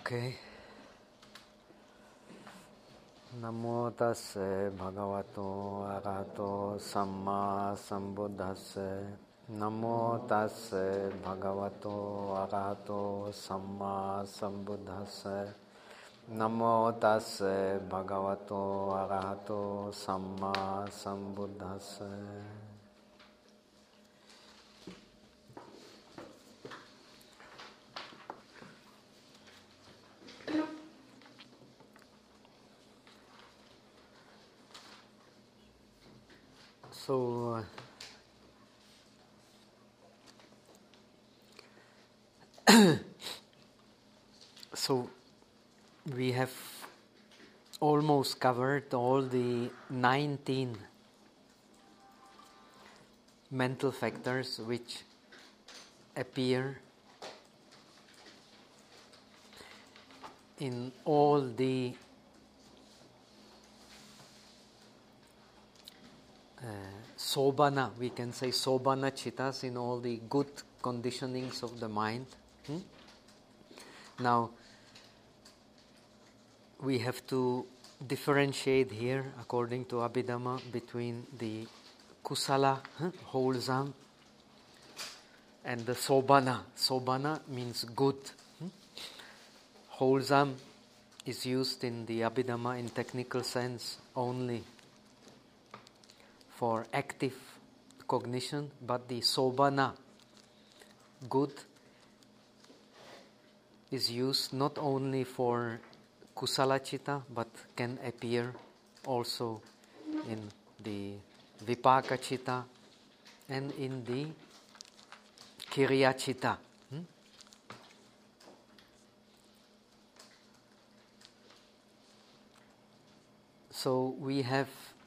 Okay. Namo tasse bhagavato arahato samma sambuddhasse. Namo tasse bhagavato arahato samma sambuddhasse. Namo tasse bhagavato arahato samma sambuddhasse. So we have almost covered all the 19 mental factors which appear in all the sobhana, we can say sobhana chittas, in all the good conditionings of the mind. Now, we have to differentiate here, according to Abhidhamma, between the kusala, wholesome, and the sobhana. Sobhana means good. Wholesome is used in the Abhidhamma in technical sense only for active cognition, but the sobhana, good, is used not only for kusala chitta, but can appear also in the vipaka chitta and in the kiriya chitta. So we have,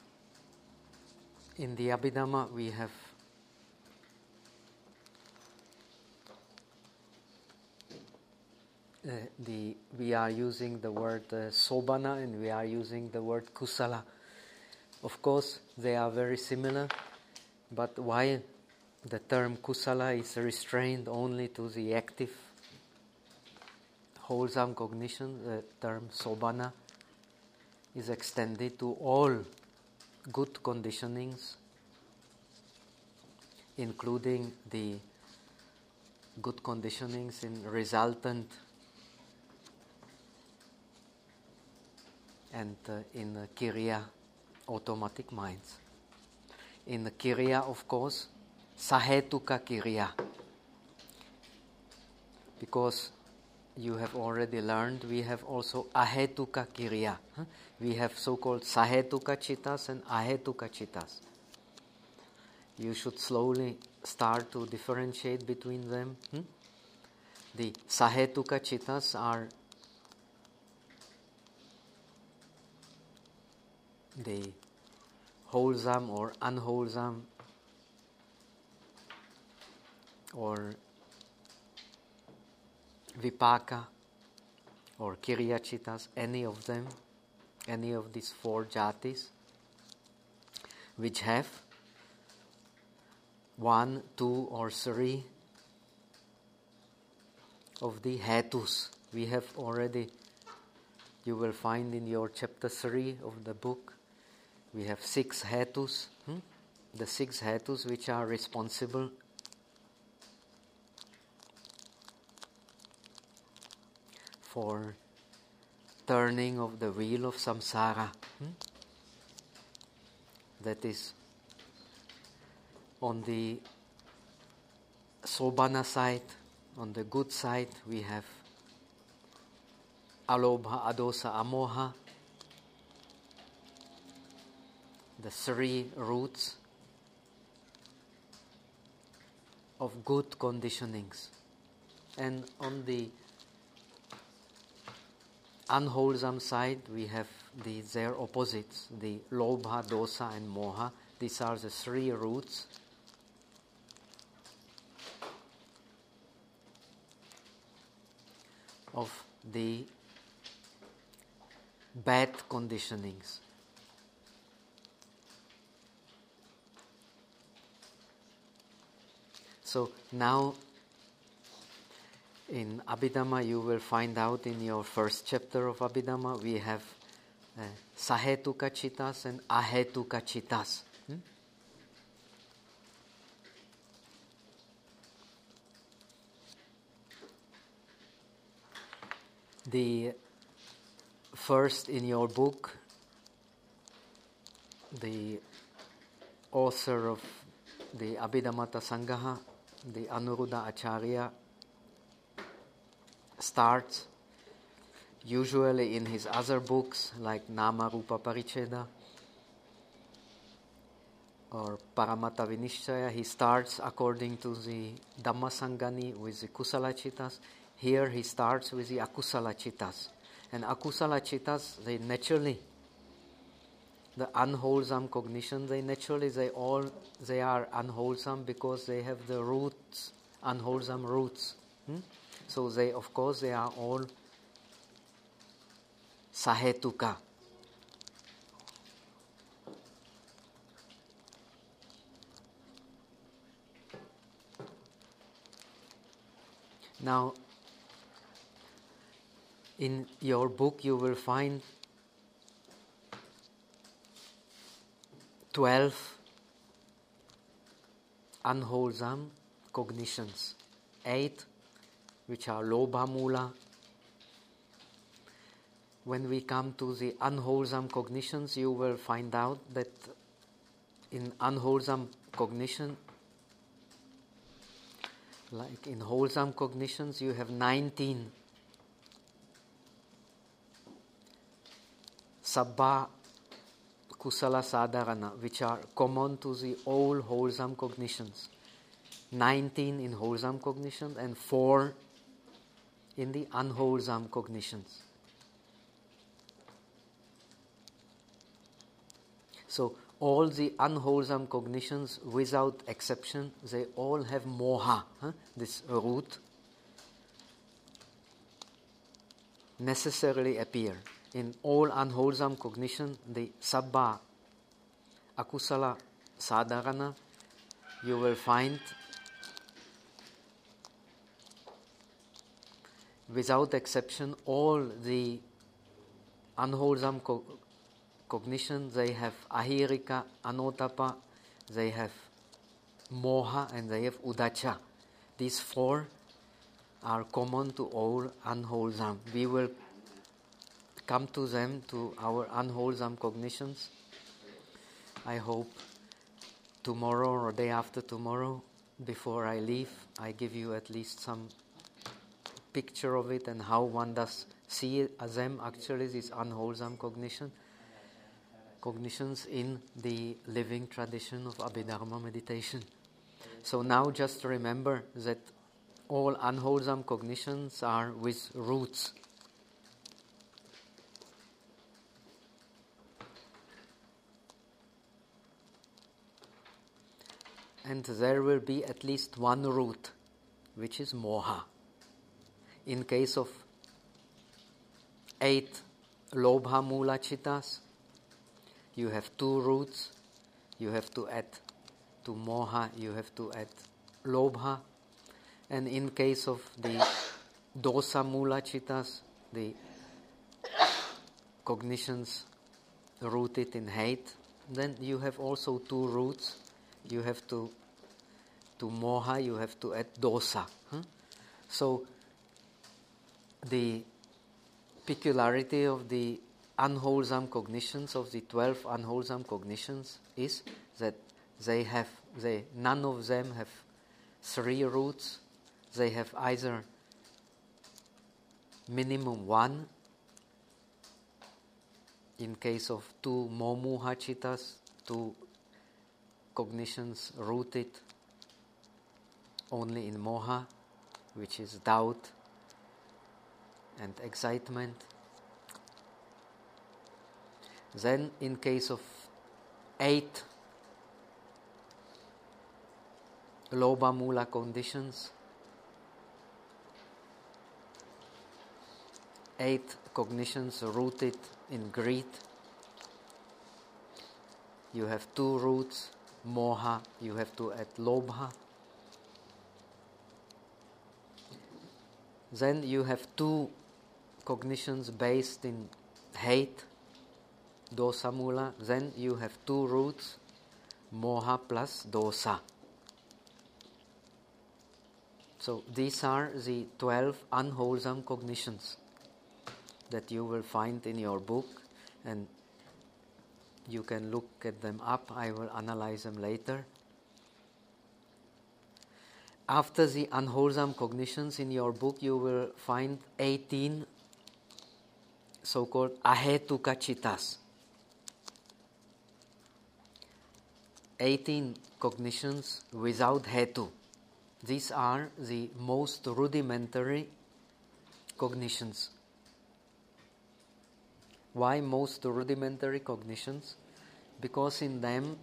in the Abhidhamma, we have we are using the word sobhana and we are using the word kusala. Of course, they are very similar, but while the term kusala is restrained only to the active, wholesome cognition, the term sobhana is extended to all good conditionings, including the good conditionings in resultant and in kiriya, automatic minds. In kiriya, of course, sahetuka kiriya, because you have already learned, we have also ahetuka kiriya. We have so-called sahetuka chittas and ahetuka chittas. You should slowly start to differentiate between them. The sahetuka chittas are the wholesome or unwholesome or vipaka or kiriya chittas, any of them, any of these four jatis, which have 1, 2 or 3 of the hetus. We have already, you will find in your chapter 3 of the book, we have 6 hetus. The 6 hetus which are responsible for turning of the wheel of samsara. That is, on the sobhana side, on the good side, we have alobha, adosa, amoha, the 3 roots of good conditionings. And on the unwholesome side, we have their opposites, the lobha, dosa and moha. These are the 3 roots of the bad conditionings. So now In Abhidhamma, you will find out in your first chapter of Abhidhamma, we have Sahetuka Chittas and Ahetuka Chittas. The first in your book, the author of the Abhidhammata Sangaha, the Anuruddha Acharya, starts usually in his other books like Nama Rupa Paricheda or Paramata Vinishchaya. He starts according to the Dhamma Sangani with the Kusala Chittas. Here he starts with the Akusala Chittas. And Akusala Chittas, they naturally, the unwholesome cognition, they are unwholesome because they have the roots, unwholesome roots. So they are all Sahetuka. Now, in your book you will find 12 unwholesome cognitions, 8 which are Lobha Mula. When we come to the unwholesome cognitions, you will find out that in unwholesome cognition, like in wholesome cognitions, you have 19 Sabbha Kusala Sadharana, which are common to the all wholesome cognitions. 19 in wholesome cognitions and 4 in the unwholesome cognitions. So all the unwholesome cognitions, without exception, they all have moha, this root, necessarily appear. In all unwholesome cognition, the Sabbha Akusala Sadharana, you will find without exception all the unwholesome cognition, they have ahirika, anotapa, they have moha, and they have udacha. These 4 are common to all unwholesome. We will come to them, to our unwholesome cognitions. I hope tomorrow or day after tomorrow, before I leave, I give you at least some picture of it and how one does see them, actually, these unwholesome cognitions in the living tradition of Abhidharma meditation. So now just remember that all unwholesome cognitions are with roots. And there will be at least one root, which is moha. In case of 8 Lobha Mula Chittas, you have 2 roots. You have to add to moha, you have to add Lobha. And in case of the Dosa Mula Chittas, the cognitions rooted in hate, then you have also 2 roots. You have to moha, you have to add dosa. So the peculiarity of the unwholesome cognitions, of the 12 unwholesome cognitions, is that none of them have 3 roots. They have either minimum 1. In case of 2 momuha chittas, 2 cognitions rooted only in moha, which is doubt and excitement. Then in case of 8 Lobha Mula conditions, 8 cognitions rooted in greed, you have 2 roots, moha, you have to add lobha. Then you have two cognitions based in hate, dosa mula. Then you have two roots, moha plus dosa. So these are the 12 unwholesome cognitions that you will find in your book, and you can look at them up. I will analyze them later. After the unwholesome cognitions in your book, you will find 18 so-called ahetuka chittas. 18 cognitions without hetu. These are the most rudimentary cognitions. Why most rudimentary cognitions? Because in them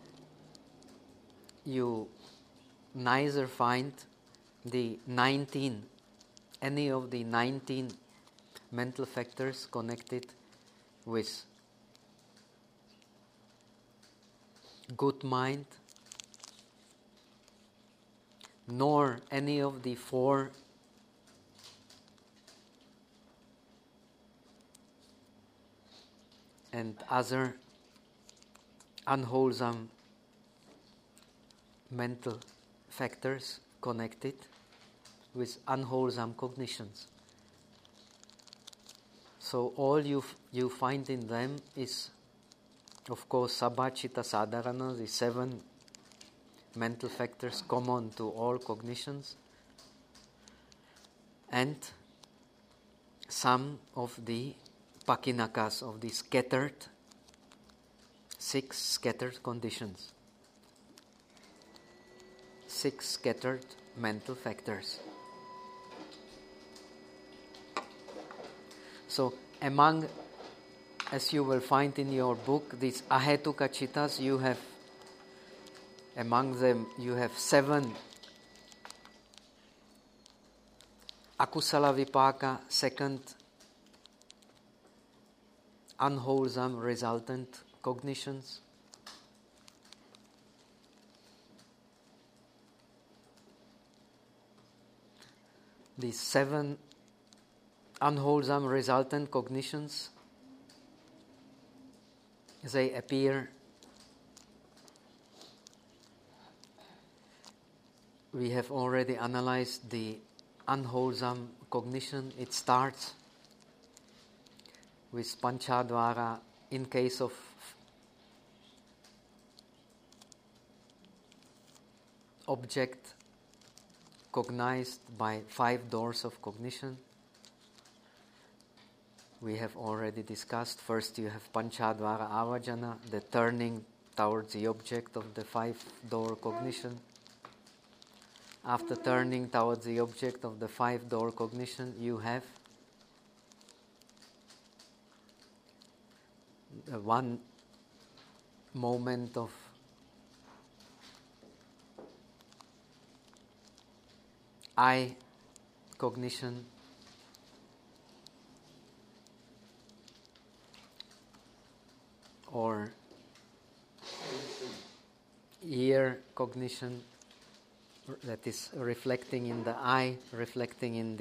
you neither find any of the 19 mental factors connected with good mind, nor any of the 4 and other unwholesome mental factors connected with unwholesome cognitions. So all you find in them is, of course, Sabhachita Sadharana, the 7 mental factors common to all cognitions, and some of the pakinakas, of the 6 scattered conditions, 6 scattered mental factors. So among, as you will find in your book, these ahetuka chittas, among them you have 7 akusala vipaka, second unwholesome resultant cognitions. These 7 unwholesome resultant cognitions, they appear, we have already analyzed the unwholesome cognition. It starts with Panchadvara in case of object cognized by 5 doors of cognition. We have already discussed. First you have Panchadvara Avajana, the turning towards the object of the 5-door cognition. After turning towards the object of the 5-door cognition, you have one moment of eye cognition, or ear cognition, that is reflecting in the eye, reflecting in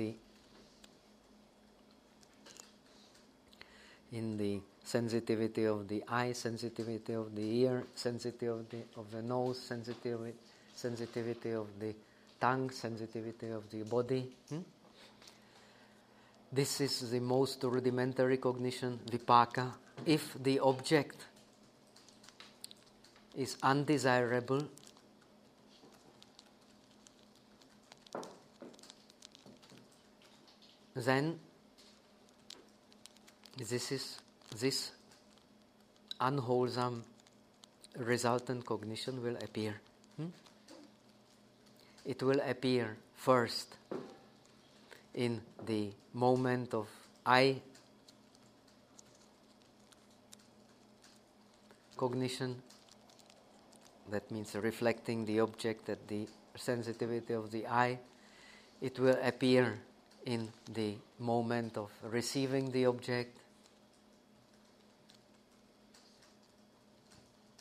the sensitivity of the eye, sensitivity of the ear, sensitivity of the nose, sensitivity of the tongue, sensitivity of the body. This is the most rudimentary cognition, vipaka. If the object is undesirable, then this unwholesome resultant cognition will appear. It will appear first in the moment of eye cognition, that means reflecting the object at the sensitivity of the eye. It will appear in the moment of receiving the object.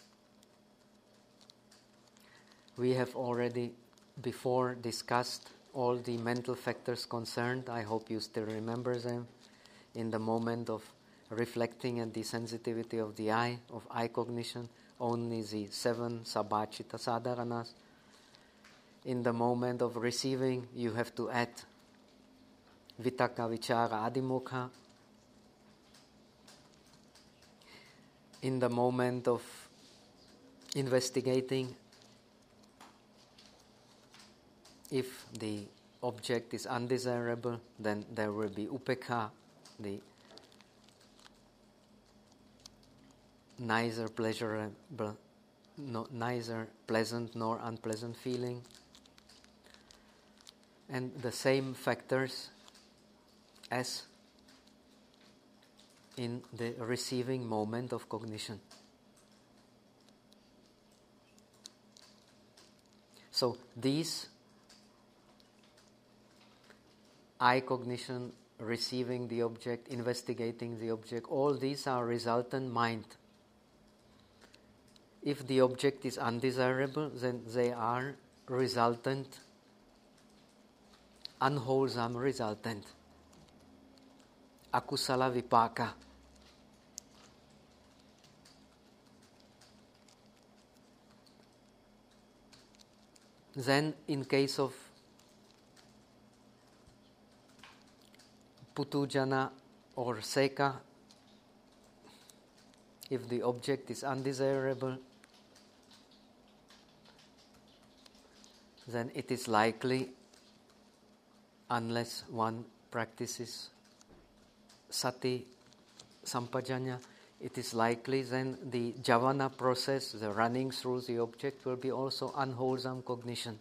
We have already before discussed all the mental factors concerned. I hope you still remember them. In the moment of reflecting at the sensitivity of the eye, of eye cognition, only the 7 sabhachita sadharanas. In the moment of receiving, you have to add vitaka, vichara, adimukha. In the moment of investigating, if the object is undesirable, then there will be upekha, the neither pleasurable, neither pleasant nor unpleasant feeling. And the same factors as in the receiving moment of cognition. So these eye cognition, receiving the object, investigating the object, all these are resultant mind. If the object is undesirable, then they are resultant, unwholesome resultant. Akusala vipaka. Then in case of putujana or seka, if the object is undesirable, then it is likely, unless one practices sati sampajanya, it is likely then the javana process, the running through the object, will be also unwholesome cognition.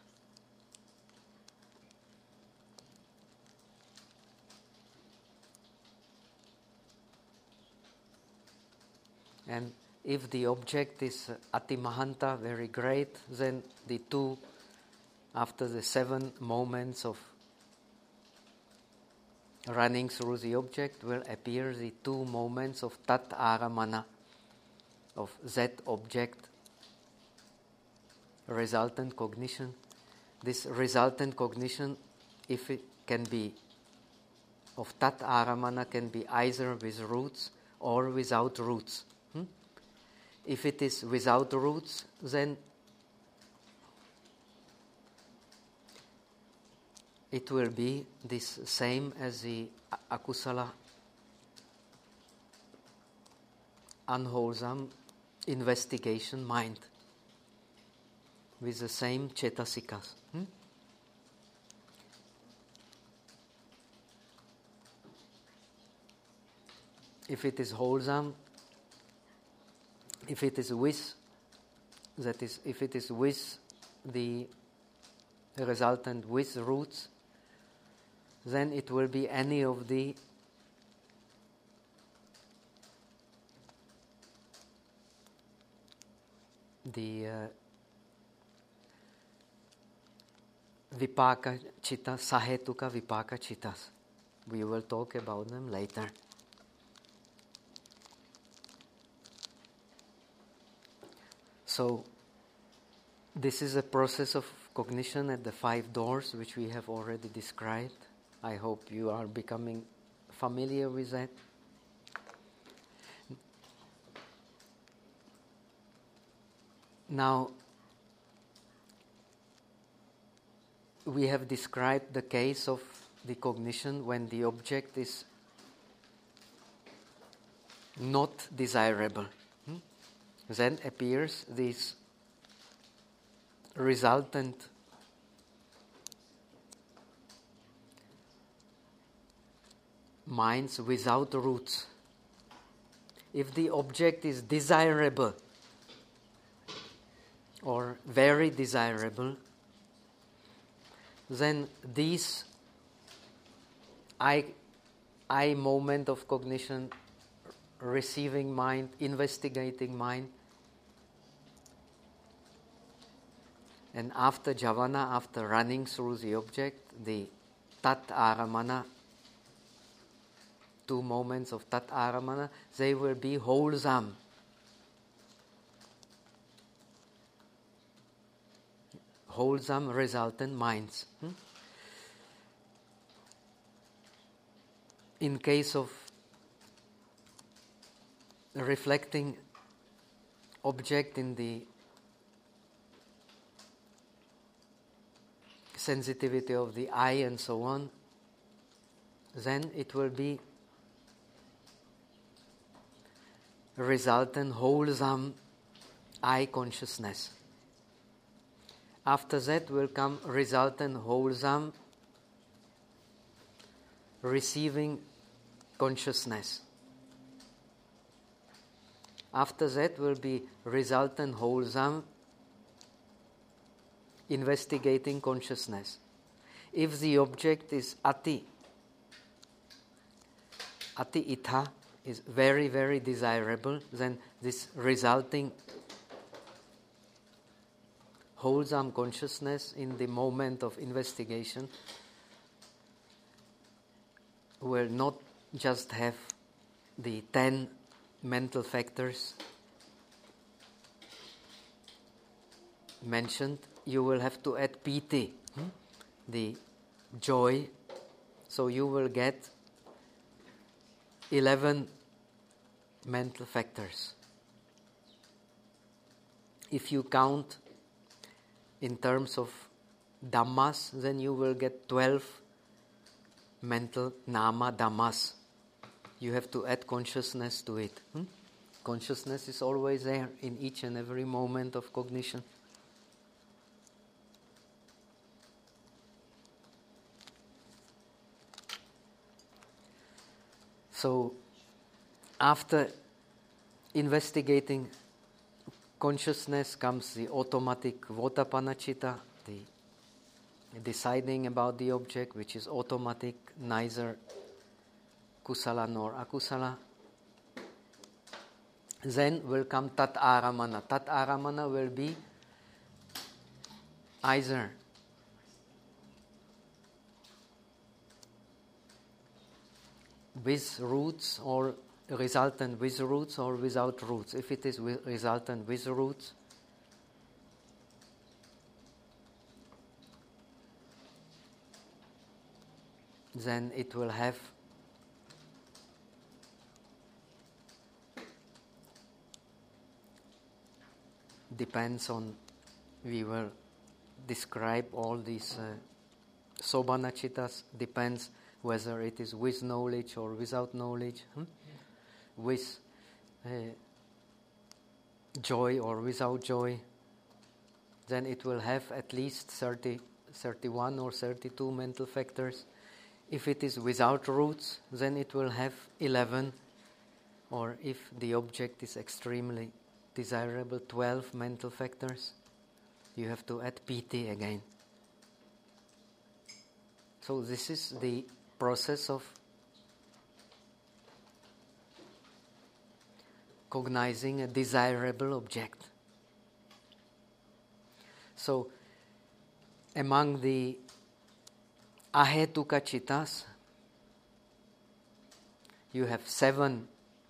And if the object is atimahanta, very great, then the two, after the 7 moments of running through the object, will appear the 2 moments of tat aramana, of that object, resultant cognition. This resultant cognition, if it can be of tat aramana, can be either with roots or without roots. If it is without roots, then it will be this same as the akusala, unwholesome investigation mind with the same cetasikas. If it is wholesome, if it is with, that is, if it is with the resultant with roots, then it will be any of the vipaka chitta, sahetuka vipaka chittas. We will talk about them later. So, this is a process of cognition at the 5 doors, which we have already described. I hope you are becoming familiar with that. Now, we have described the case of the cognition when the object is not desirable. Then appears this resultant minds without roots. If the object is desirable or very desirable, then these I moment of cognition, receiving mind, investigating mind, and after javana, after running through the object, the tat aramana, 2 moments of tat aramana, they will be wholesome. Wholesome resultant minds. in case of reflecting object in the sensitivity of the eye and so on, then it will be resultant wholesome eye consciousness. After that will come resultant wholesome receiving consciousness. After that will be resultant wholesome investigating consciousness. If the object is ati itha, is very, very desirable, then this resulting wholesome consciousness in the moment of investigation will not just have the 10 mental factors mentioned. You will have to add piti, the joy, so you will get 11 mental factors. If you count in terms of dhammas, then you will get 12 mental nama dhammas. You have to add consciousness to it. Consciousness is always there in each and every moment of cognition. So, after investigating consciousness comes the automatic votapannaccitta, the deciding about the object, which is automatic, neither kusala nor akusala. Then will come tat aramana. Tat aramana will be either with roots or resultant with roots or without roots. If it is resultant with roots, then it will have depends on, we will describe all these sobanacittas, depends whether it is with knowledge or without knowledge, with joy or without joy, then it will have at least 31 or 32 mental factors. If it is without roots, then it will have 11, or if the object is extremely desirable, 12 mental factors. You have to add piti again. So this is the process of cognizing a desirable object. So among the ahetuka cittas, you have 7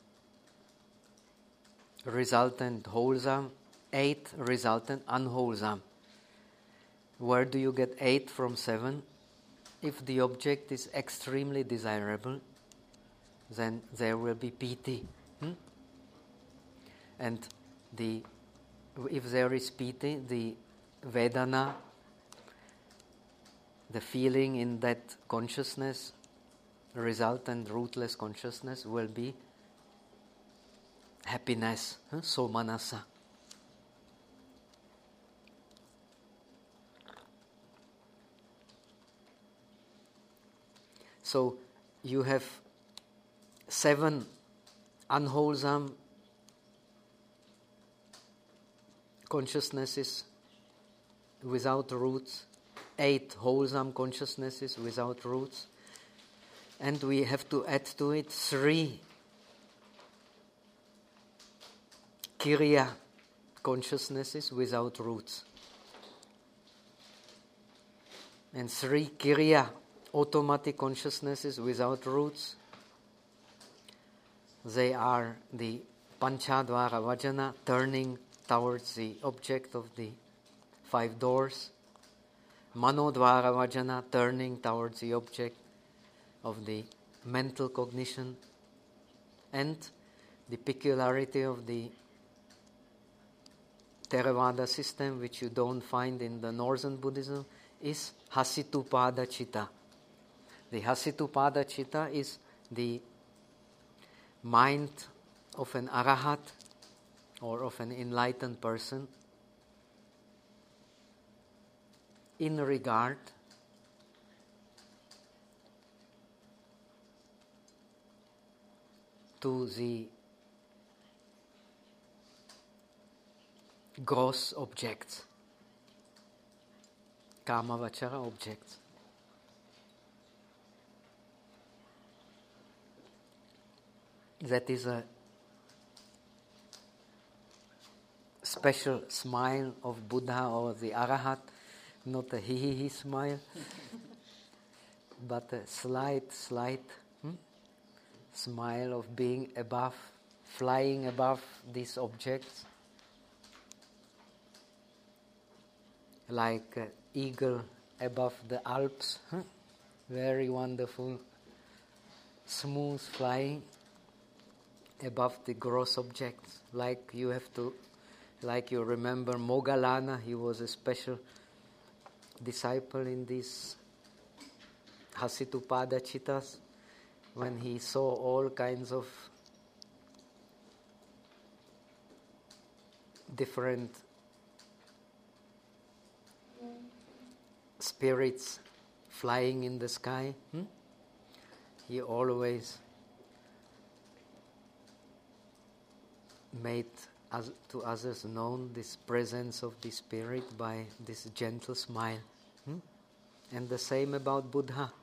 resultant wholesome, 8 resultant unwholesome. Where do you get 8 from 7? If the object is extremely desirable, then there will be piti. And if there is piti, the vedana, the feeling in that consciousness, resultant rootless consciousness, will be happiness, somanasa. So you have 7 unwholesome consciousnesses without roots, 8 wholesome consciousnesses without roots, and we have to add to it 3 kiriya consciousnesses without roots, and 3 kiriya automatic consciousnesses without roots. They are the panchadvara vajana, turning towards the object of the 5 doors, manodvara vajana, turning towards the object of the mental cognition, and the peculiarity of the Theravada system, which you don't find in the Northern Buddhism, is Hasitupada Citta. The Hasitupada Citta is the mind of an Arahat or of an enlightened person in regard to the gross objects, Kamavachara objects. That is a special smile of Buddha or the Arahat, not a hee smile, but a slight smile of being above, flying above these objects, like an eagle above the Alps, very wonderful, smooth flying above the gross objects. Like you remember Moggallana, he was a special disciple in these Hasitupada Cittas, when he saw all kinds of different spirits flying in the sky. He always made to others known this presence of the spirit by this gentle smile. And the same about Buddha.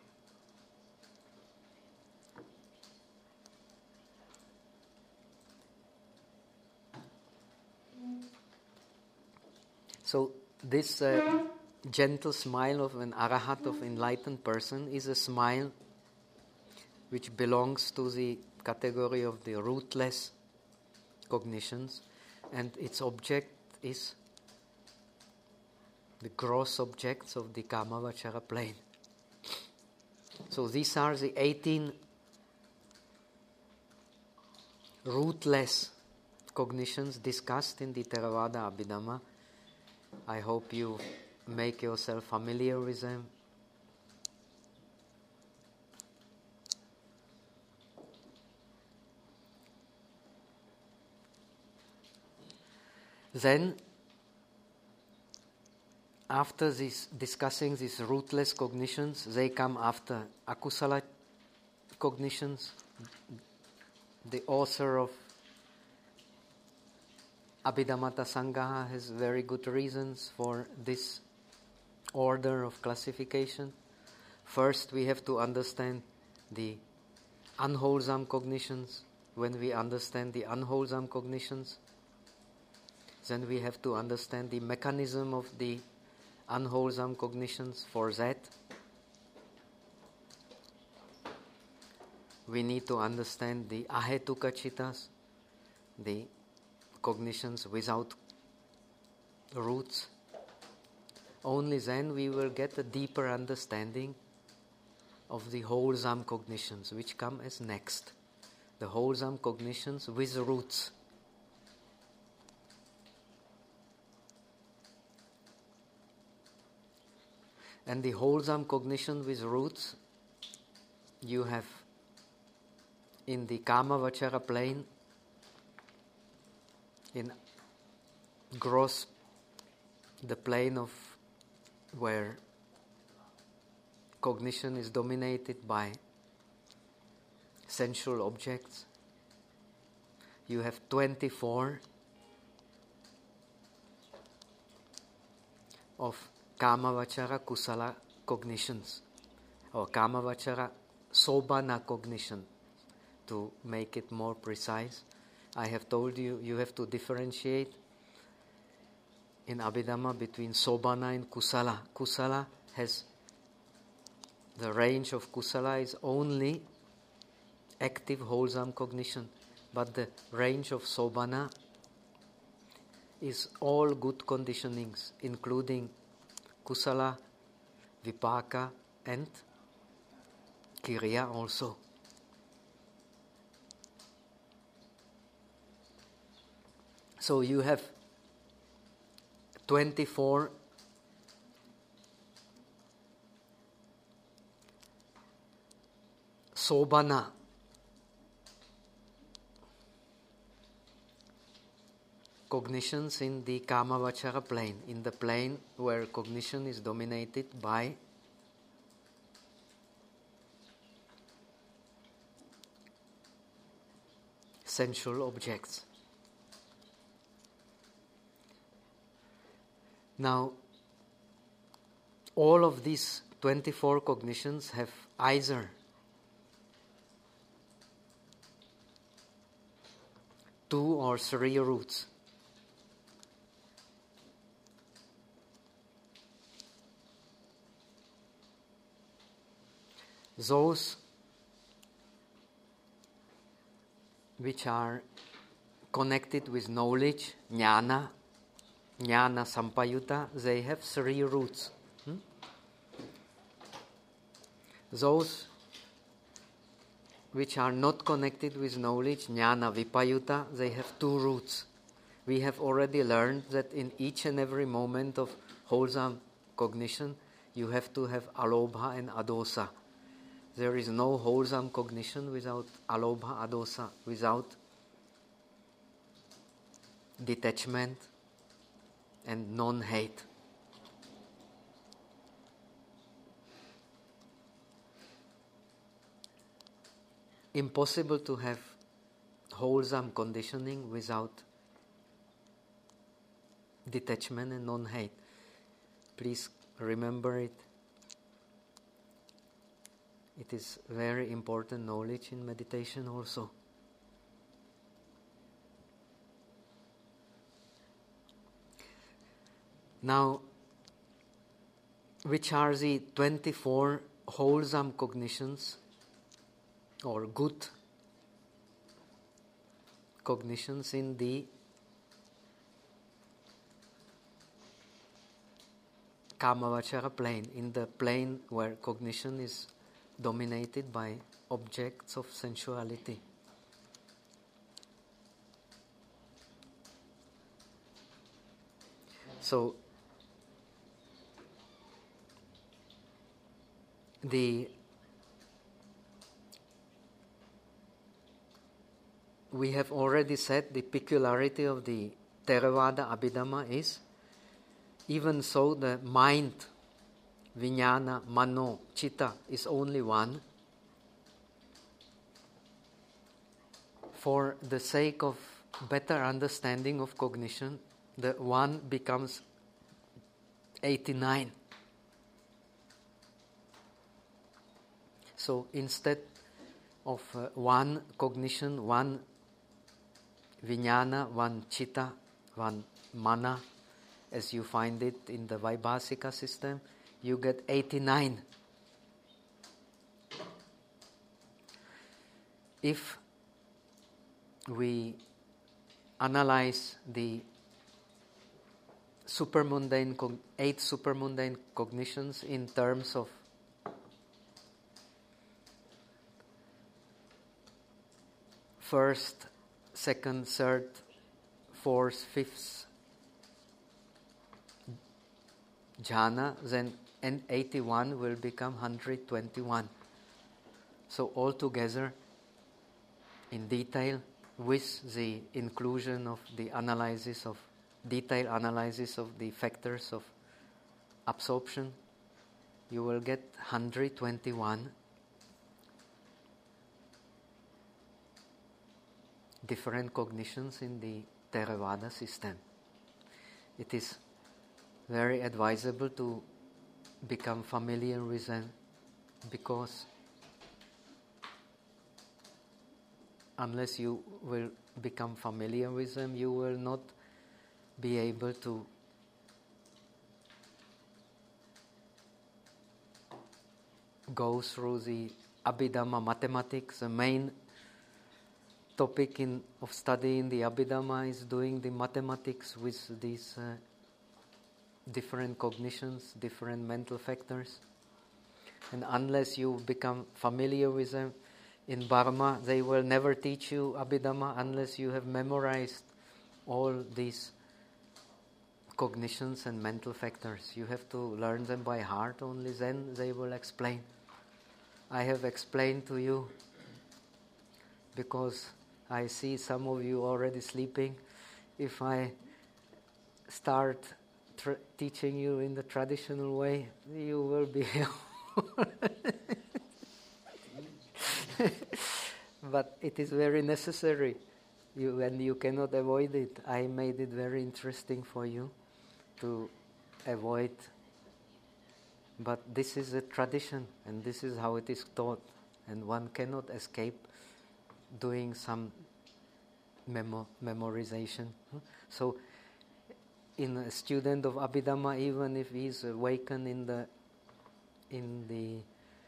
So this gentle smile of an Arahat, of enlightened person, is a smile which belongs to the category of the rootless cognitions, and its object is the gross objects of the Kamavachara plane. So these are the 18 rootless cognitions discussed in the Theravada Abhidhamma. I hope you make yourself familiar with them. Then, after discussing these rootless cognitions, they come after akusala cognitions. The author of Abhidhammata Sangaha has very good reasons for this order of classification. First, we have to understand the unwholesome cognitions. When we understand the unwholesome cognitions, then we have to understand the mechanism of the unwholesome cognitions. For that, we need to understand the ahetuka cittas, the cognitions without roots. Only then we will get a deeper understanding of the wholesome cognitions, which come as next. The wholesome cognitions with roots. And the wholesome cognition with roots, you have in the Kamavachara plane, in gross, the plane of where cognition is dominated by sensual objects. You have 24 of Kamavachara Kusala cognitions, or Kamavachara Sobhana cognition, to make it more precise. I have told you, you have to differentiate in Abhidhamma between Sobhana and Kusala. Kusala has, the range of Kusala is only active, wholesome cognition, but the range of Sobhana is all good conditionings, including Kusala, Vipaka and Kiriya also. So you have 24 sobana cognitions in the Kamavachara plane, in the plane where cognition is dominated by sensual objects. Now, all of these 24 cognitions have either two or three roots. Those which are connected with knowledge, jnana sampayuta, they have three roots. Those which are not connected with knowledge, jnana vipayuta, they have two roots. We have already learned that in each and every moment of wholesome cognition, you have to have alobha and adosa. There is no wholesome cognition without alobha, adosa, without detachment and non-hate. Impossible to have wholesome conditioning without detachment and non-hate. Please remember it. It is very important knowledge in meditation also. Now, which are the 24 wholesome cognitions or good cognitions in the Kamavachara plane, in the plane where cognition is dominated by objects of sensuality? So, we have already said the peculiarity of the Theravada Abhidhamma is, even so the mind, vijnana, mano, chitta is only one, for the sake of better understanding of cognition, the one becomes 89. So instead of one cognition, one vijnana, one chitta, one mana, as you find it in the Vaibhasika system, you get 89. If we analyze the eight supermundane cognitions in terms of first, second, third, fourth, fifth jhana, then N81 will become 121. So altogether, in detail, with the inclusion of the detailed analysis of the factors of absorption, you will get 121 different cognitions in the Theravada system. It is very advisable to become familiar with them, because unless you will become familiar with them, you will not be able to go through the Abhidhamma mathematics. The main topic of study in the Abhidhamma is doing the mathematics with these different cognitions, different mental factors. And unless you become familiar with them, in Burma they will never teach you Abhidhamma unless you have memorized all these cognitions and mental factors. You have to learn them by heart, only then they will explain. I have explained to you because I see some of you already sleeping. If I start teaching you in the traditional way, you will be but it is very necessary, and you cannot avoid it. I made it very interesting for you to avoid, but this is a tradition and this is how it is taught, and one cannot escape doing some memorization. So in a student of Abhidhamma, even if he is awakened in the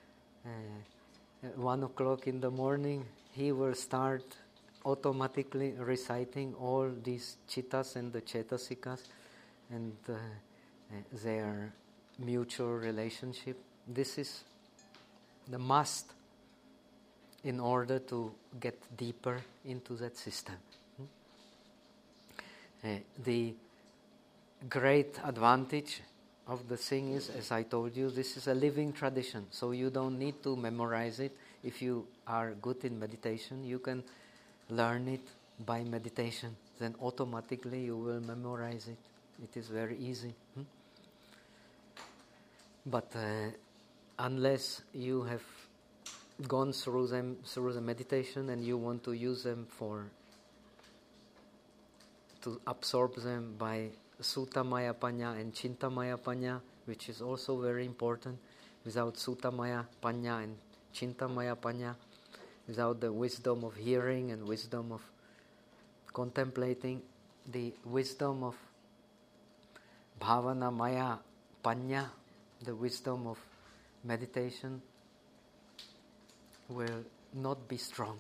1 o'clock in the morning, he will start automatically reciting all these chittas and the cetasikas and their mutual relationship. This is the must in order to get deeper into that system. The great advantage of the thing is, as I told you, this is a living tradition, so you don't need to memorize it. If you are good in meditation, you can learn it by meditation. Then automatically you will memorize it. It is very easy. But unless you have gone through the meditation and you want to use them to absorb them by Suttamaya Panya and Chintamaya Panya, which is also very important. Without Suttamaya Panya and Chintamaya Panya, without the wisdom of hearing and wisdom of contemplating, the wisdom of Bhavana Maya Panya, the wisdom of meditation, will not be strong.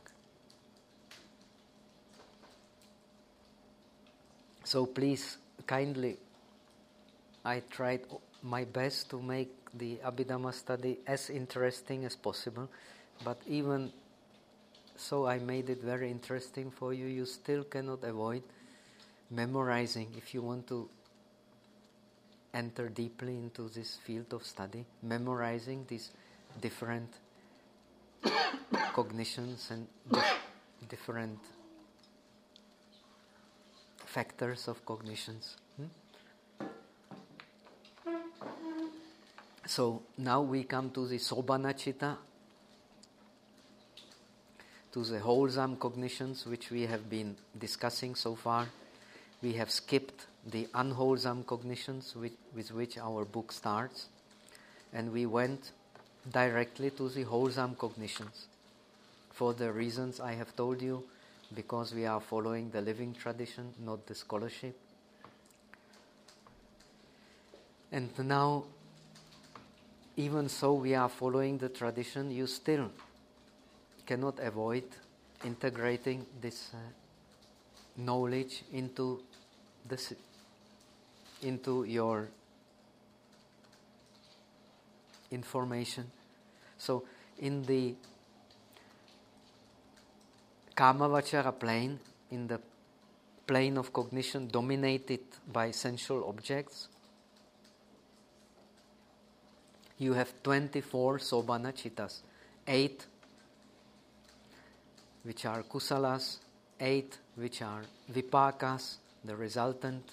So please, kindly, I tried my best to make the Abhidhamma study as interesting as possible, but even so I made it very interesting for you. You still cannot avoid memorizing if you want to enter deeply into this field of study, memorizing these different cognitions and different factors of cognitions. So now we come to the Sobhana Citta, to the wholesome cognitions which we have been discussing so far. We have skipped the unwholesome cognitions with which our book starts, and we went directly to the wholesome cognitions for the reasons I have told you, because we are following the living tradition, not the scholarship. And now, even so we are following the tradition, you still cannot avoid integrating this knowledge into your information. So in the Kamavachara plane, in the plane of cognition dominated by sensual objects, you have 24 Sobhana Chittas, 8 which are Kusalas, 8 which are Vipakas, the resultant,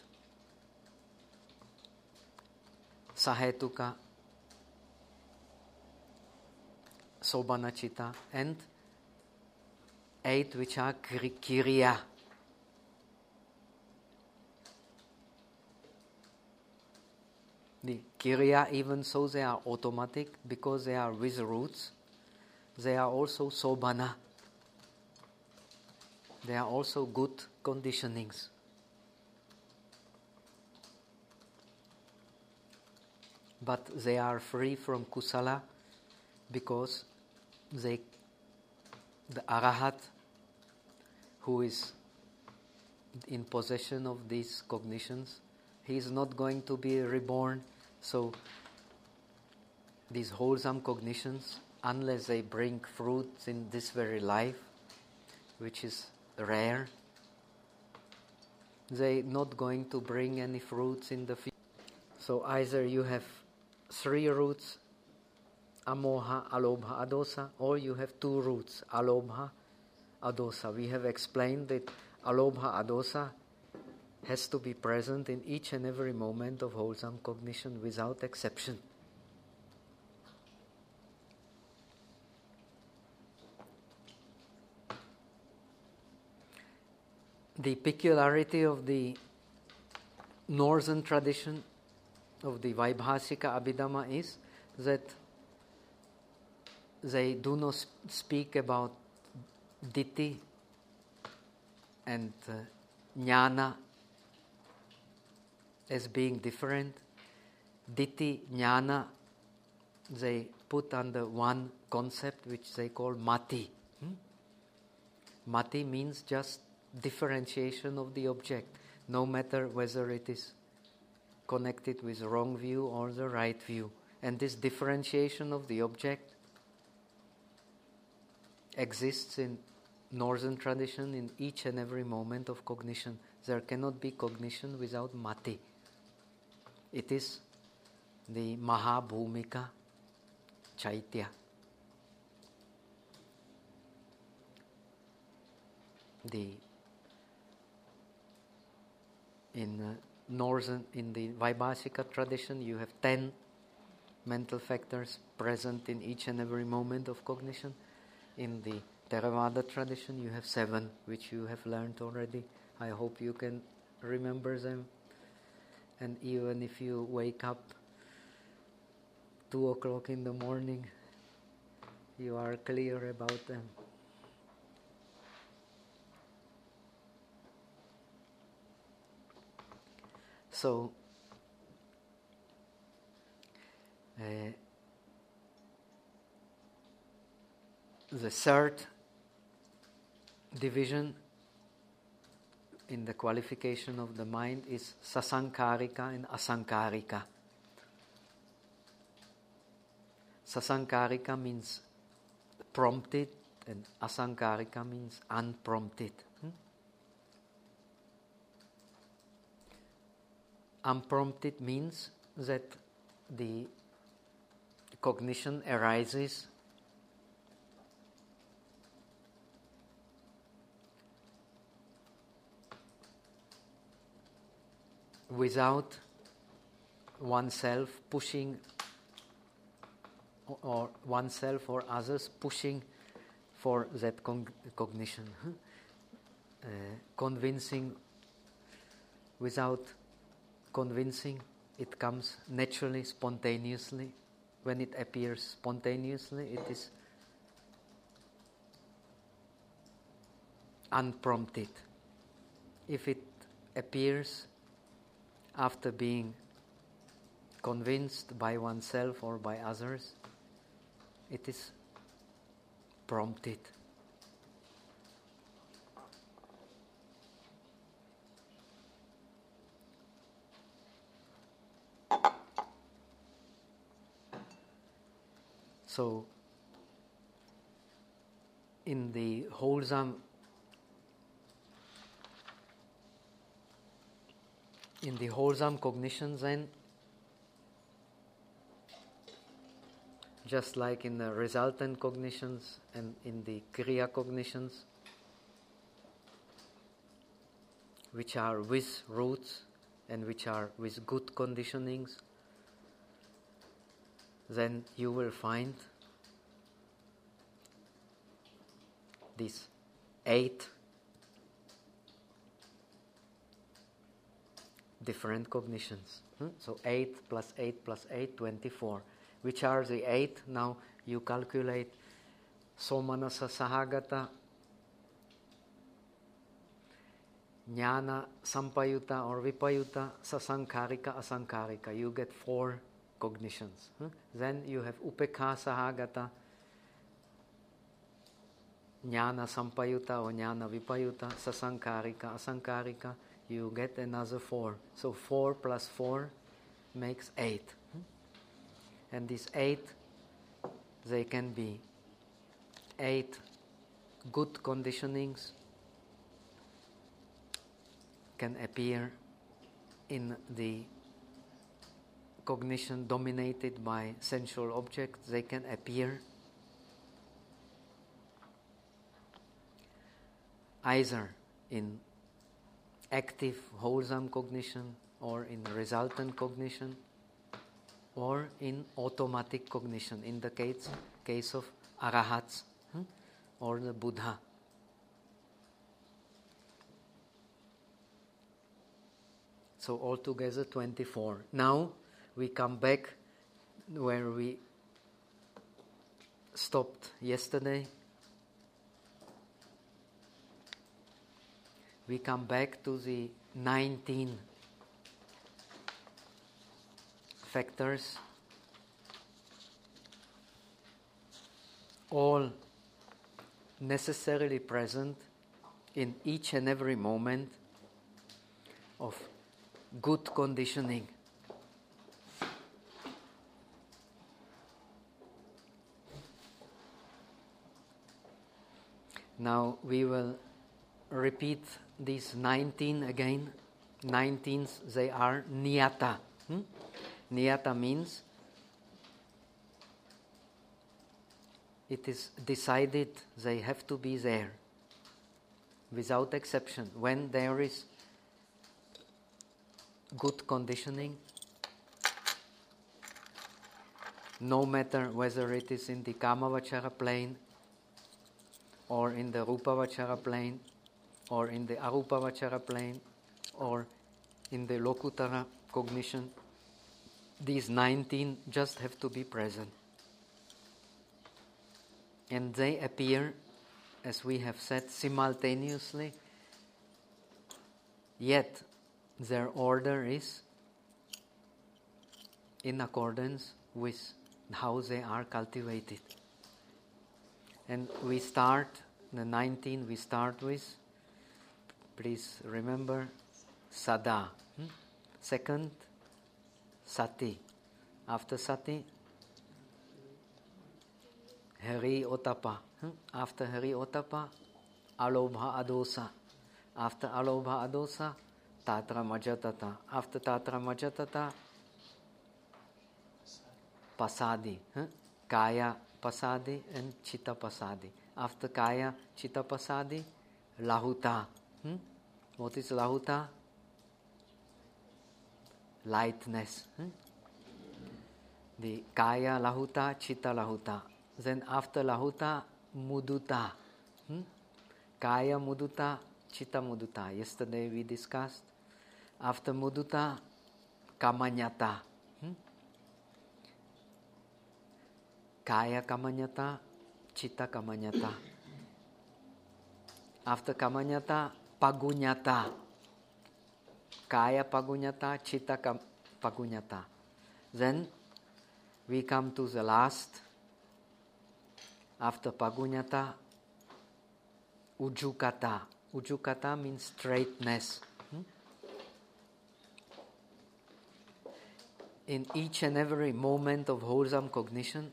Sahetuka, Sobhana Citta, and 8 which are Kiriya. The Kiriya, even so they are automatic because they are with roots, they are also Sobhana. They are also good conditionings. But they are free from Kusala because the Arahat, who is in possession of these cognitions, he is not going to be reborn. So these wholesome cognitions, unless they bring fruits in this very life, which is rare, They not going to bring any fruits in the future. So either you have 3 roots, amoha, alobha, adosa, or you have 2 roots, alobha, adosa. We have explained that alobha, adosa has to be present in each and every moment of wholesome cognition without exception. The peculiarity of the northern tradition of the Vaibhasika Abhidhamma is that they do not speak about ditthi and jnana as being different. Ditthi, jnana, they put under one concept which they call mati. Mati means just differentiation of the object, no matter whether it is connected with wrong view or the right view. And this differentiation of the object exists in northern tradition in each and every moment of cognition. There cannot be cognition without mati. It is the Mahabhumika Chaitya. In the Vaibhasika tradition, you have 10 mental factors present in each and every moment of cognition. In the Theravada tradition, you have 7, which you have learned already. I hope you can remember them. And even if you wake up 2 o'clock in the morning, you are clear about them. So, the third division in the qualification of the mind is sasankarika and asankarika. Sasankarika means prompted and asankarika means unprompted. Unprompted means that the cognition arises without oneself pushing or oneself or others pushing for that cognition. Convincing without convincing, it comes naturally, spontaneously. When it appears spontaneously, it is unprompted. If it appears after being convinced by oneself or by others, it is prompted. So, in the wholesome cognitions, then, just like in the resultant cognitions and in the kriya cognitions, which are with roots and which are with good conditionings, then you will find these 8 different cognitions. So 8 plus 8 plus 8, 24. Which are the 8? Now you calculate somanasa sahagata, jnana sampayuta or vipayuta, sasankarika, asankarika. You get 4 cognitions. Then you have upekha sahagata, jnana sampayuta or jnana vipayuta, sasankarika, asankarika. You get another 4. So 4 plus 4 makes 8. And these 8, they can be 8 good conditionings can appear in the cognition dominated by sensual objects. They can appear either in active, wholesome cognition, or in resultant cognition, or in automatic cognition, in the case of arahats or the Buddha. So altogether 24. Now we come back where we stopped yesterday. We come back to the 19 factors, all necessarily present in each and every moment of good conditioning. Now we will repeat these 19 again. 19, they are niyata. Niyata means it is decided, they have to be there, without exception. When there is good conditioning, no matter whether it is in the Kamavachara plane, or in the Rupavachara plane, or in the Arupavachara plane, or in the Lokutara cognition, these 19 just have to be present. And they appear, as we have said, simultaneously, yet their order is in accordance with how they are cultivated. And we start, the 19 we start with, please remember, Sada. Second, Sati. After Sati, Hari Otapa. After Hari Otapa, Alobha Adosa. After Alobha Adosa, Tatra Majatata. After Tatra Majatata, Pasadi. Kaya Pasadi and Chitta Pasadi. After Kaya Chitta Pasadi, Lahuta. What is Lahuta? Lightness. The Kaya Lahuta, Chitta Lahuta. Then after Lahuta, Muduta. Kaya Muduta, Chitta Muduta. Yesterday we discussed. After Muduta, Kamanyata. Kaya Kamanyata, Chitta Kamanyata. After Kamanyata, Pagunyata. Kaya Pagunyata, Chitta Pagunyata. Then we come to the last. After Pagunyata, Ujjukata. Ujjukata means straightness. In each and every moment of wholesome cognition,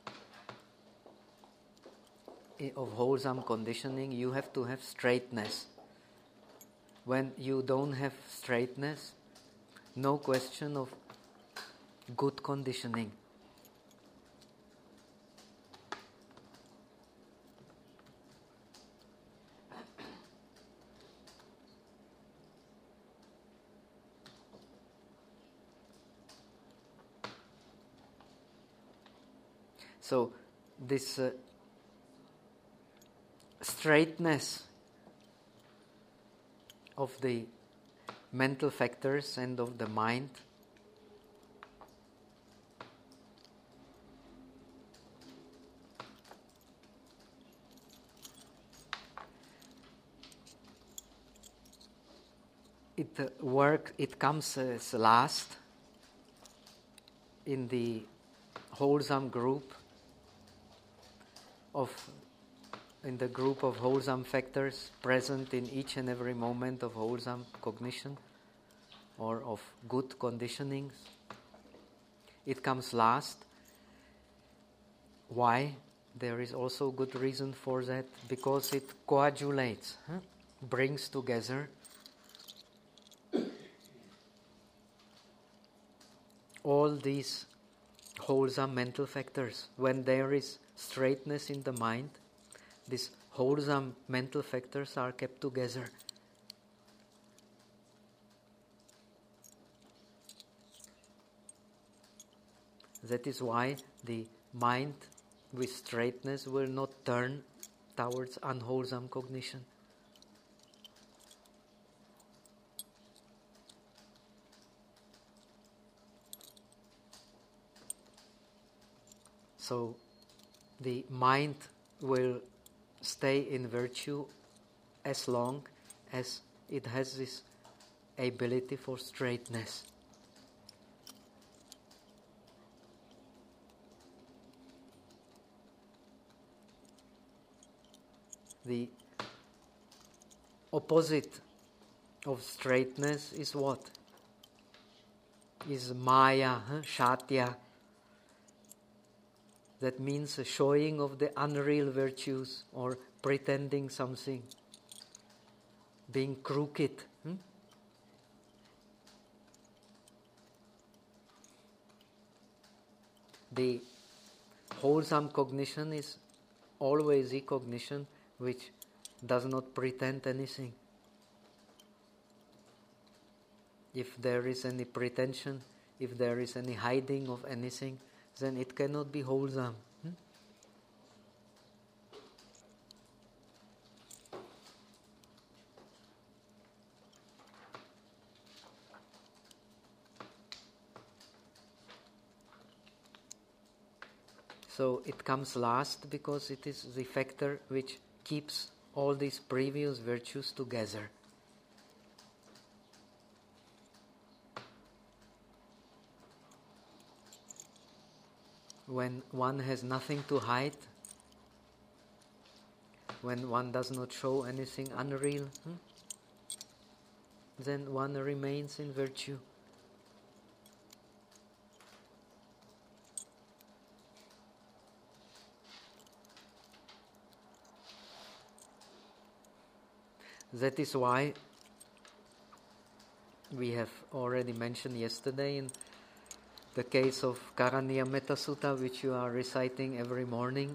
of wholesome conditioning, you have to have straightness. When you don't have straightness, no question of good conditioning. So this straightness of the mental factors and of the mind it comes as last in the wholesome group in the group of wholesome factors present in each and every moment of wholesome cognition or of good conditionings. It comes last. Why? There is also good reason for that, because it coagulates, brings together all these wholesome mental factors. When there is straightness in the mind, these wholesome mental factors are kept together. That is why the mind with straightness will not turn towards unwholesome cognition. So the mind will stay in virtue as long as it has this ability for straightness. The opposite of straightness is what? Is Maya, Shatya. That means a showing of the unreal virtues or pretending something, being crooked. The wholesome cognition is always a cognition which does not pretend anything. If there is any pretension, if there is any hiding of anything, then it cannot be wholesome. So it comes last because it is the factor which keeps all these previous virtues together. When one has nothing to hide, when one does not show anything unreal, then one remains in virtue. That is why we have already mentioned yesterday in the case of Karaniyammetta Sutta, which you are reciting every morning,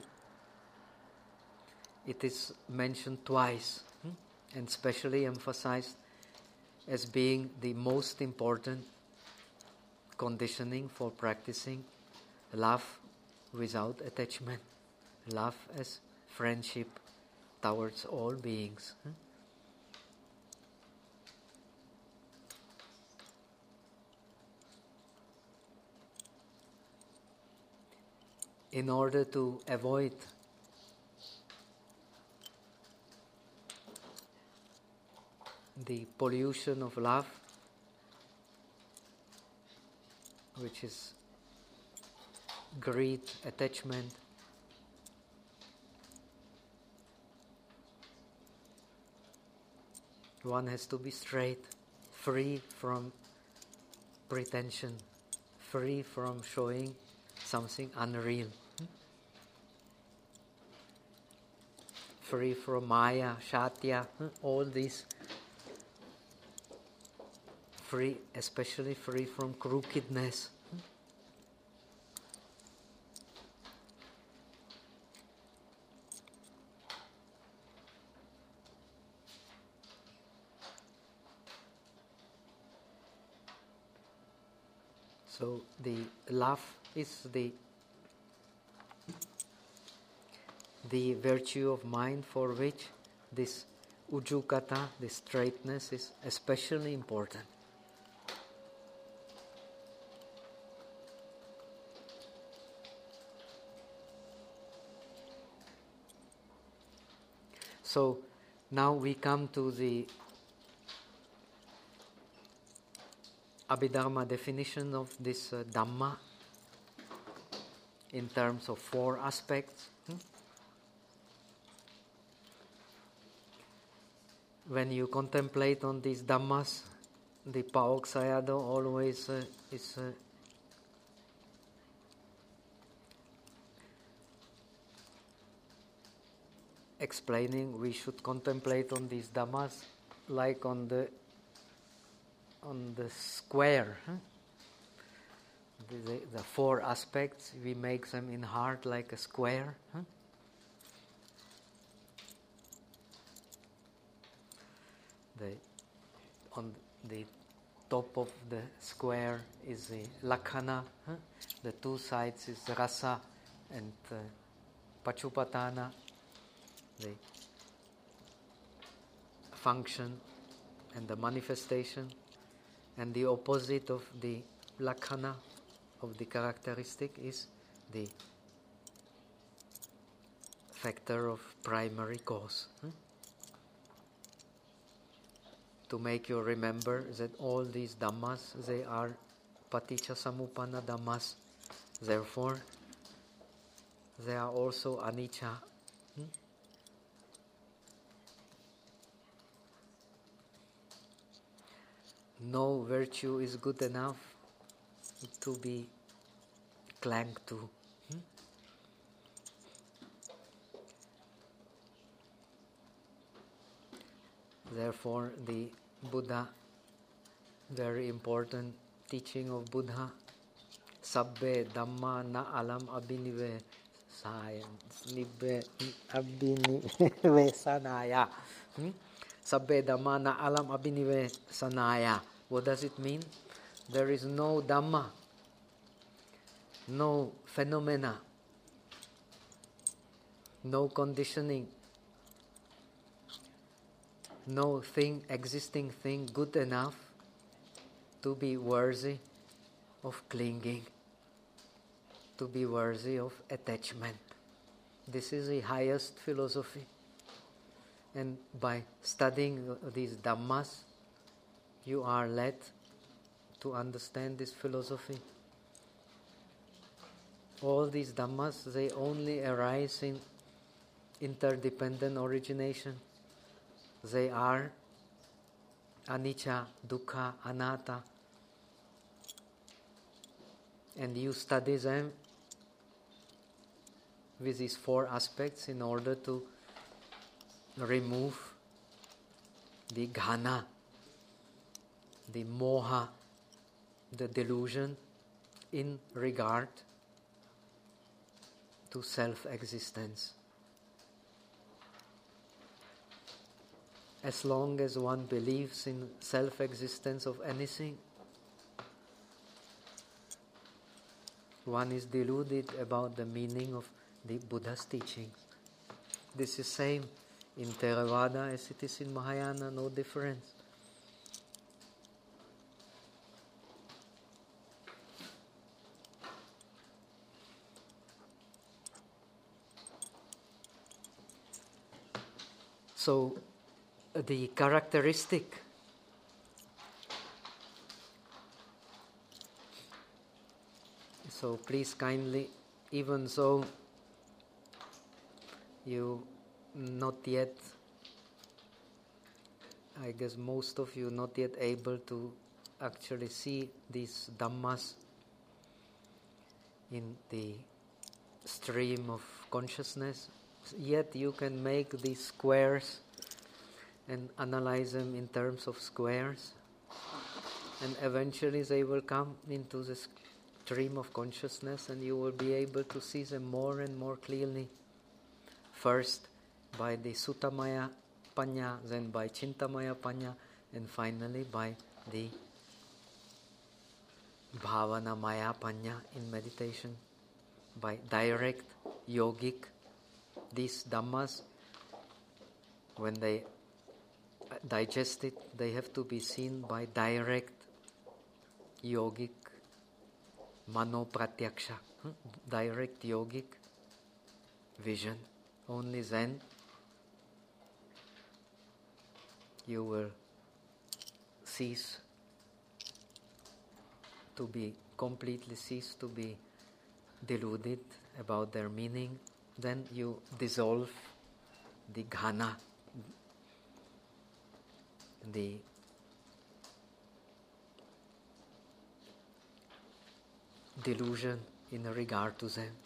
it is mentioned twice and specially emphasized as being the most important conditioning for practicing love without attachment, love as friendship towards all beings. In order to avoid the pollution of love, which is greed, attachment, one has to be straight, free from pretension, free from showing something unreal, free from Maya, Shatya, all these, free, especially free from crookedness. So the love is the virtue of mind for which this ujjukata, this straightness, is especially important. So now we come to the Abhidharma definition of this Dhamma in terms of four aspects. When you contemplate on these Dhammas, the Pa-Auk Sayadaw always is explaining we should contemplate on these Dhammas like on the square, the four aspects, we make them in heart like a square. On the top of the square is the lakhana. The two sides is rasa and pachupatana, the function and the manifestation. And the opposite of the lakhana, of the characteristic, is the factor of primary cause. To make you remember that all these dhammas, they are paticca samuppanna dhammas. Therefore, they are also anicca. No virtue is good enough to be clung to. Therefore, the Buddha, very important teaching of Buddha, sabbe dhamma na alam abhinive sanaya. Sabbe dhamma na alam abhinive sanaya. What does it mean? There is no dhamma, no phenomena, no conditioning, no existing thing good enough to be worthy of clinging, to be worthy of attachment. This is the highest philosophy. And by studying these dhammas, you are led to understand this philosophy. All these dhammas, they only arise in interdependent origination. They are anicca, dukkha, anatta. And you study them with these four aspects in order to remove the ghana, the moha, the delusion in regard to self-existence. As long as one believes in self-existence of anything, one is deluded about the meaning of the Buddha's teachings. This is same in Theravada as it is in Mahayana, no difference. So, the characteristic so please kindly, even though you not yet, I guess most of you not yet able to actually see these dhammas in the stream of consciousness, yet you can make these squares and analyze them in terms of squares, and eventually they will come into the stream of consciousness and you will be able to see them more and more clearly. First by the Suttamaya Panya, then by Chintamaya Panya, and finally by the Bhavanamaya Panya in meditation, by direct yogic. These dhammas, when they digest it, they have to be seen by direct yogic mano pratyaksha, direct yogic vision. Only then you will cease to be, completely cease to be deluded about their meaning. Then you dissolve the ghana, the delusion in regard to them.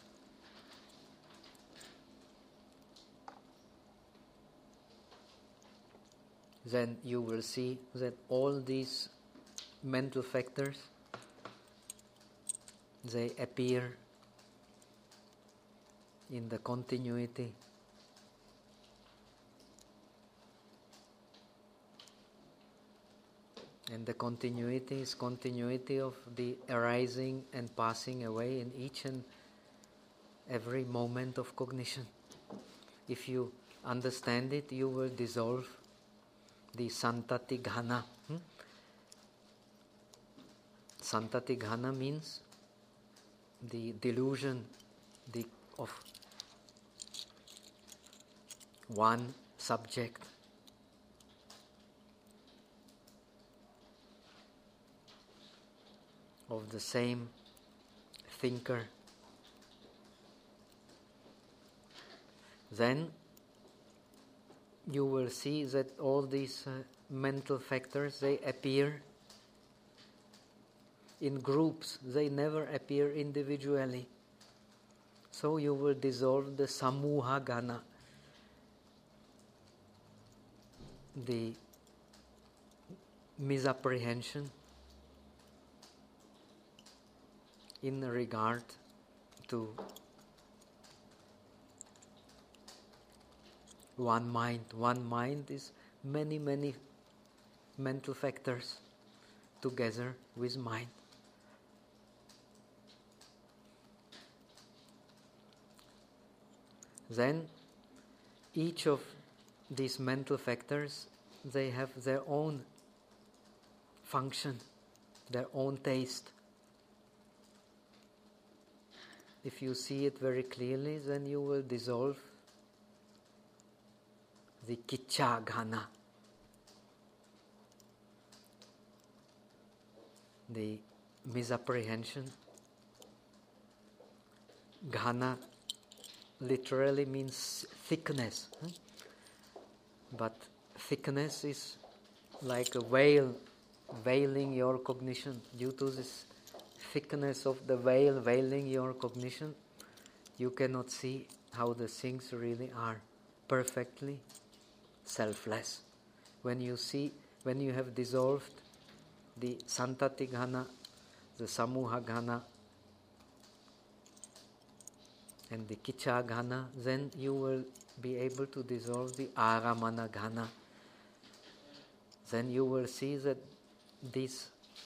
Then you will see that all these mental factors, they appear in the continuity. And the continuity is continuity of the arising and passing away in each and every moment of cognition. If you understand it, you will dissolve the Santati Ghana. Santati Ghana means the delusion of one subject. Of the same thinker. Then you will see that all these mental factors, they appear in groups, they never appear individually. So you will dissolve the Samuha Gana, the misapprehension in regard to one mind. One mind is many, many mental factors together with mind. Then each of these mental factors, they have their own function, their own taste. If you see it very clearly, then you will dissolve the Kichcha Ghana, the misapprehension. Ghana literally means thickness, but thickness is like a veil, veiling your cognition. Due to this thickness of the veil veiling your cognition, you cannot see how the things really are perfectly selfless. When you have dissolved the Santati Ghana, the Samuha Ghana, and the Kichcha Ghana, then you will be able to dissolve the Aramana Ghana. Then you will see that these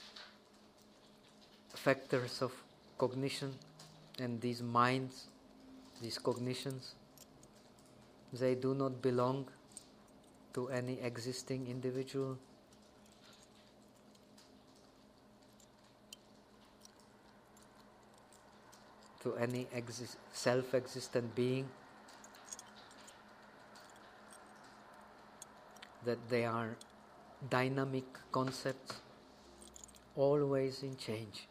factors of cognition and these minds, these cognitions, they do not belong to any existing individual. To any self-existent being, that they are dynamic concepts, always in change.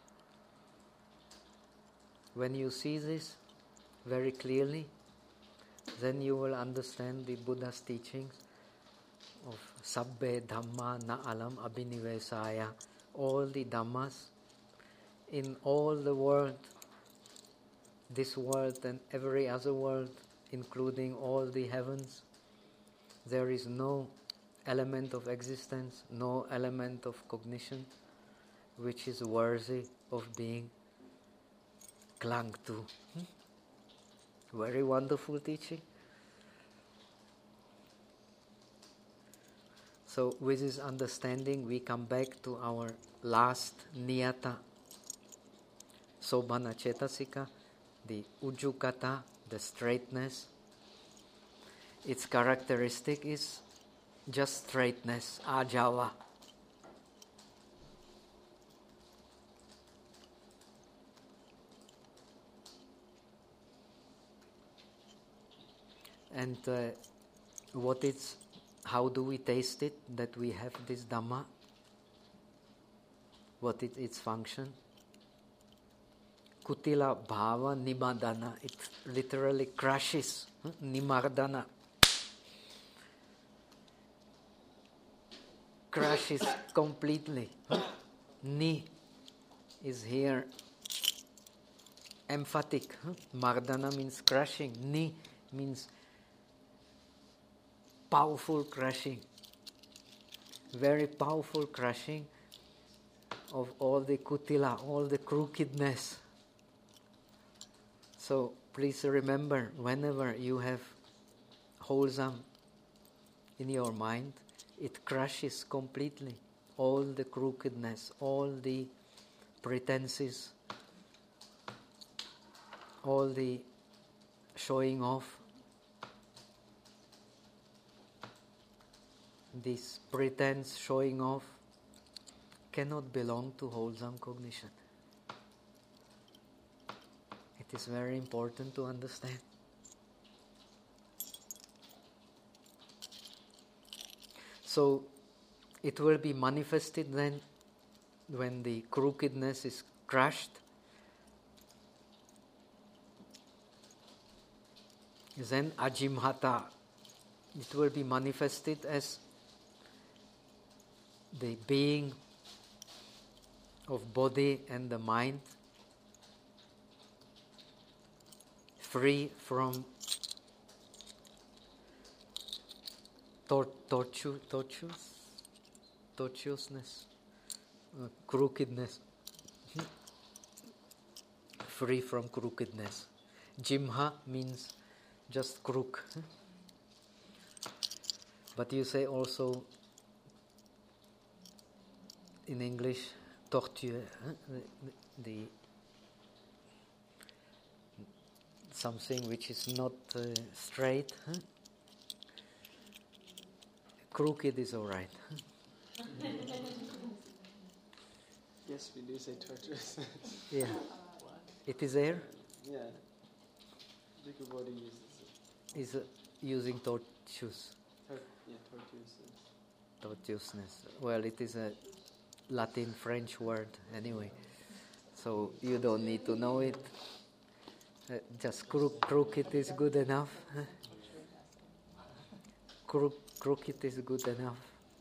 When you see this very clearly, then you will understand the Buddha's teachings of Sabbe Dhamma Na Alam Abhinivesaya. All the Dhammas in all the world, this world and every other world, including all the heavens, there is no element of existence, no element of cognition which is worthy of being clung to. Very wonderful teaching. So with this understanding, we come back to our last niyata, Sobhana Cetasika, the Ujjukata, the straightness. Its characteristic is just straightness, ajava. And how do we taste it, that we have this Dhamma? What is its function? Kutila bhava nimadana. It literally crushes, nimardana. Crushes completely. Ni is here emphatic. Mardana means crushing. Ni means powerful crushing. Very powerful crushing of all the kutila, all the crookedness So please remember, whenever you have wholesome in your mind, it crushes completely all the crookedness, all the pretenses, all the showing off. This pretense showing off cannot belong to wholesome cognition. It is very important to understand. So it will be manifested then when the crookedness is crushed. Then ajimhata, it will be manifested as the being of body and the mind, free from tortuousness, crookedness, free from crookedness. Jimha means just crook. But you say also in English, tortueux, the something which is not straight. Crooked is all right. Yes, we do say tortuous. Yeah. It is there? Yeah. Bhikkhu body uses it. Is using tortuous. Tortuousness. Tortuousness. Well, it is a Latin French word anyway, so you don't need to know it. Just crooked is good enough. Crooked is good enough.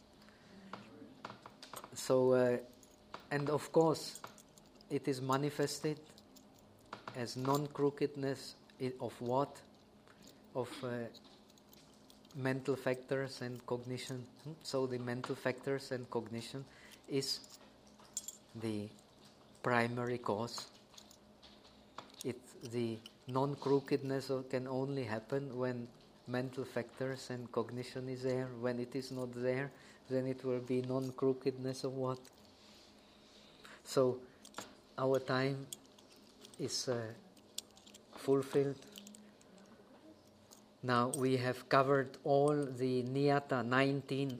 So, and of course, it is manifested as non-crookedness of what? Of mental factors and cognition. So the mental factors and cognition is the primary cause. The non-crookedness can only happen when mental factors and cognition is there. When it is not there, then it will be non-crookedness of what? So our time is fulfilled. Now we have covered all the niyata, 19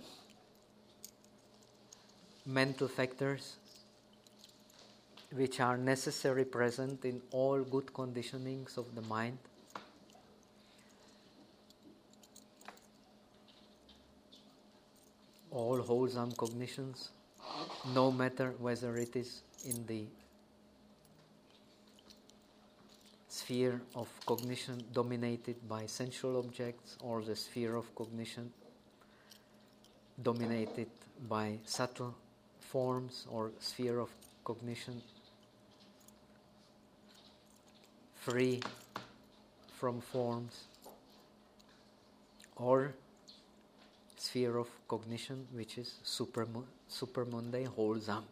mental factors which are necessary present in all good conditionings of the mind. All wholesome cognitions, no matter whether it is in the sphere of cognition dominated by sensual objects or the sphere of cognition dominated by subtle forms or sphere of cognition free from forms or sphere of cognition which is supermundane, wholesome.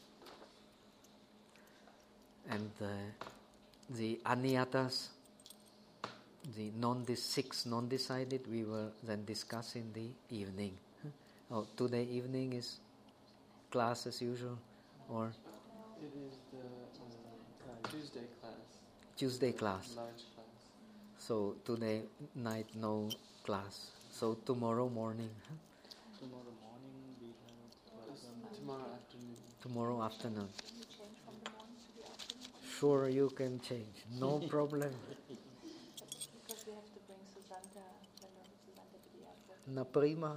And the aniyatas, the six non-decided, we will then discuss in the evening. Today evening is class as usual, or? It is the Tuesday class. Tuesday class. Large class. So today night no class. So tomorrow morning. Tomorrow morning we have tomorrow afternoon. Tomorrow afternoon. Can you change from the morning to the afternoon? Sure, you can change. No problem. Because we have to bring Susanta to the airport. Na prima.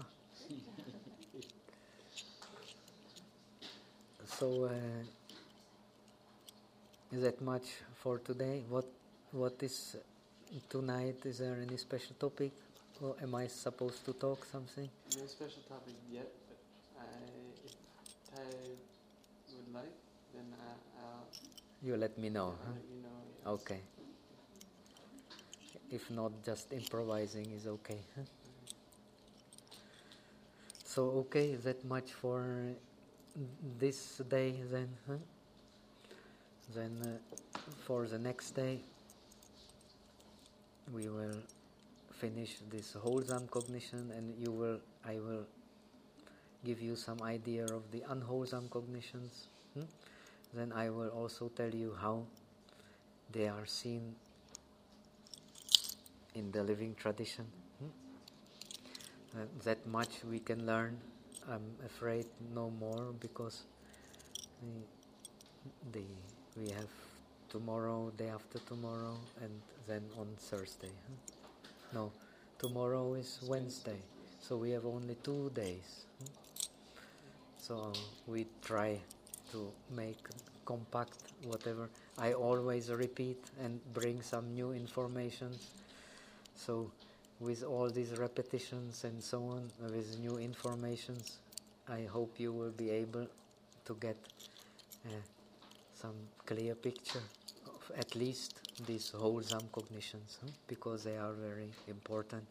So is that much for today? What is tonight? Is there any special topic? Or am I supposed to talk something? No special topic yet, but if Thai would like, then I'll You let me know. Huh? let you know. Yes. Okay. If not, just improvising is okay. Huh? So okay, that much for this day then. Huh? Then for the next day, we will finish this wholesome cognition, and I will give you some idea of the unwholesome cognitions. Then I will also tell you how they are seen in the living tradition. That much we can learn. I'm afraid no more, because we have tomorrow, day after tomorrow, and then on Thursday. No, tomorrow is Wednesday, so we have only 2 days. So we try to make compact whatever. I always repeat and bring some new information. So with all these repetitions and so on, with new informations, I hope you will be able to get some clear picture of at least these wholesome cognitions, because they are very important.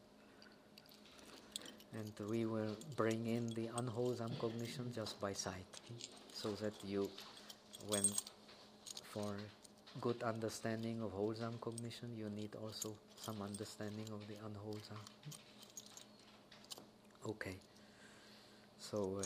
And we will bring in the unwholesome cognition just by sight, so that you, when for good understanding of wholesome cognition, you need also some understanding of the unwholesome. Okay. So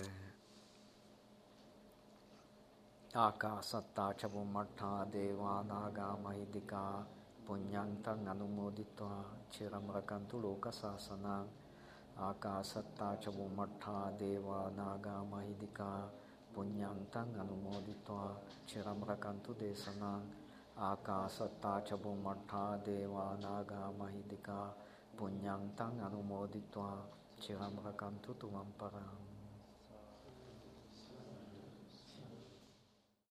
Akasatta Chabumartha Deva Naga Mahidika Punyantang Anumoditva Chiram Rakantu Lokasasana. Akasatta Chabumartha Deva Naga Mahidika Punyantang Anumoditva Chiram Rakantu Desana. Akasatta Chabumartha Deva Naga Mahidika Punyantang Anumoditva Chiram Rakantu Tuvamparam.